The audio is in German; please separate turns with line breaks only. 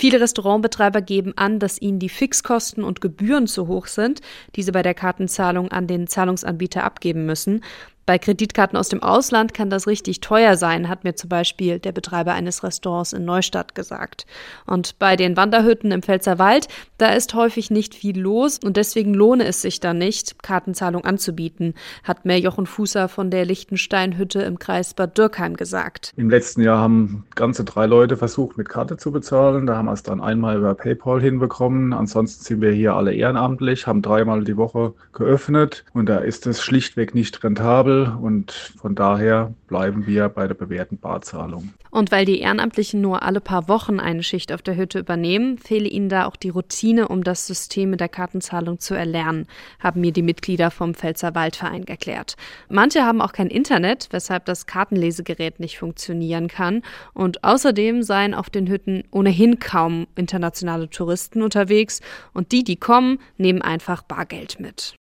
Viele Restaurantbetreiber geben an, dass ihnen die Fixkosten und Gebühren zu hoch sind, die sie bei der Kartenzahlung an den Zahlungsanbieter abgeben müssen. Bei Kreditkarten aus dem Ausland kann das richtig teuer sein, hat mir zum Beispiel der Betreiber eines Restaurants in Neustadt gesagt. Und bei den Wanderhütten im Pfälzerwald, da ist häufig nicht viel los und deswegen lohne es sich dann nicht, Kartenzahlung anzubieten, hat mir Jochen Fußer von der Lichtensteinhütte im Kreis Bad Dürkheim gesagt.
Im letzten Jahr haben ganze 3 Leute versucht, mit Karte zu bezahlen. Da haben wir es dann einmal über PayPal hinbekommen. Ansonsten sind wir hier alle ehrenamtlich, haben 3-mal die Woche geöffnet und da ist es schlichtweg nicht rentabel. Und von daher bleiben wir bei der bewährten Barzahlung.
Und weil die Ehrenamtlichen nur alle paar Wochen eine Schicht auf der Hütte übernehmen, fehle ihnen da auch die Routine, um das System mit der Kartenzahlung zu erlernen, haben mir die Mitglieder vom Pfälzerwaldverein erklärt. Manche haben auch kein Internet, weshalb das Kartenlesegerät nicht funktionieren kann. Und außerdem seien auf den Hütten ohnehin kaum internationale Touristen unterwegs. Und die kommen, nehmen einfach Bargeld mit.